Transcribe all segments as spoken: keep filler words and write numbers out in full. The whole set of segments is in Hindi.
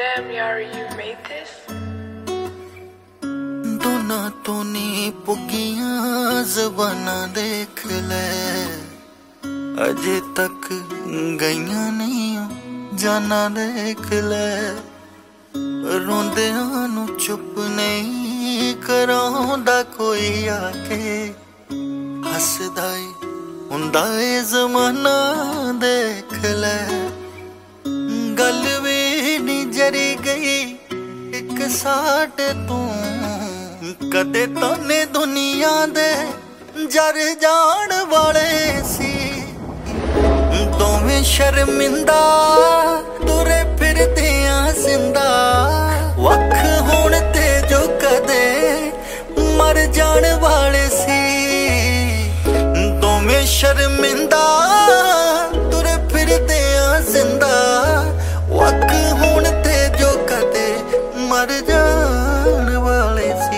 Damn, Yari, you made this? दोना तो नी पुगियां ज़बाना देख ले, अजे तक गईयां नहीं जाना देख ले। रोंदियां नू चुप नहीं करांदा कोई आके, हसदा हुंदा ए ज़माना देख ले। गल भी नी जरी गई एक साढ़े तू, कदे ताने दुनिया दे जर जान वाले सी। दोवें शर्मिंदा तुरे फिरदे जिंदा, वख होण ते जो कदे मर जान वाले सी। दोवें शर्मिंदा तुरे फिरदे जिंदा, वख होण ते जो कदे मर जान वाले सी।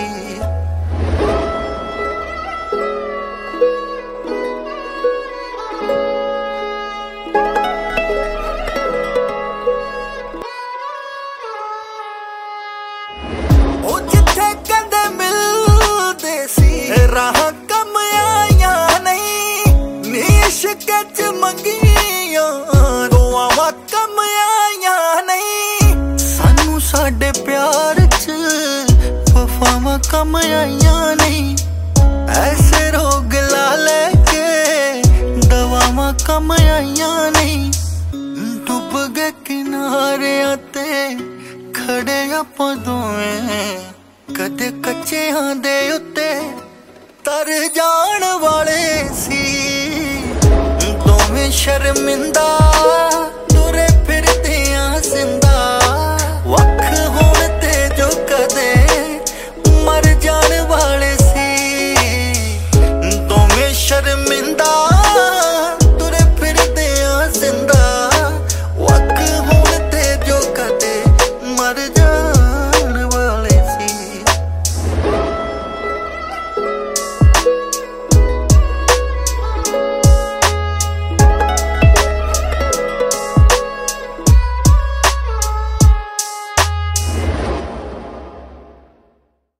राह कम आया नहीं नी इश्क च मंगियां, दुआवां कम आया नहीं सानू साडे प्यार च वफावां कम आया नहीं। ऐसे रोग ला लेके दवावां कम आया नहीं। डुब गए किनारे ते खड़े आपां दोवें, कदे कच्चियां दे उत्ते तर जान वाले सी। दोवें शर्मिंदा